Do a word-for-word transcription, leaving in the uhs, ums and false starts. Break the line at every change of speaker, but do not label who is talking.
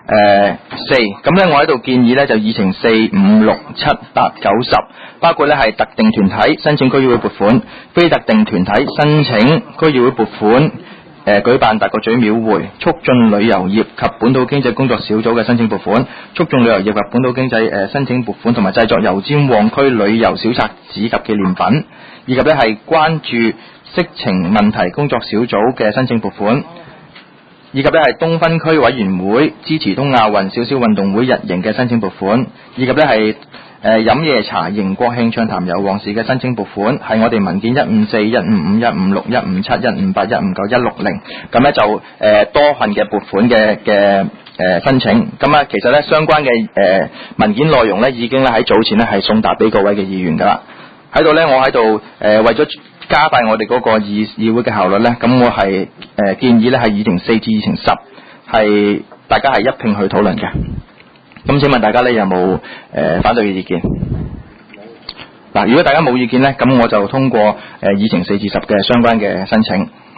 誒四，咁咧我喺度建議咧就議程四五六七八九十，包括咧係特定團體申請區議會撥款，非特定團體申請區議會撥款，誒、呃、舉辦大角咀廟會，促進旅遊業及本土經濟工作小組嘅申請撥款，促進旅遊業及本土經濟誒、呃、申請撥款，同埋製作油尖旺區旅遊小冊子及紀念品，以及咧係關注色情問題工作小組嘅申請撥款。以及咧係東分區委員會支持東亞運小小運動會日營嘅申請撥款，以及咧係誒飲夜茶迎國慶暢談有旺事嘅申請撥款，係我哋文件一五四一五五一五六一五七一五八一五九一六零，咁咧就誒、呃、多份嘅撥款嘅嘅誒申請，咁啊其實咧相關嘅誒、呃、文件內容咧已經咧喺早前咧係送達俾各位嘅議員噶啦，喺度咧我喺度誒為咗加快我哋嗰個議議會嘅效率咧，咁我係誒、呃、建議咧係議程四至議程十，係大家係一併去討論嘅。咁請問大家咧有冇誒、呃、反對嘅意見？嗱，如果大家冇意見咧，咁我就通過誒、呃、議程四至十嘅相關嘅申請。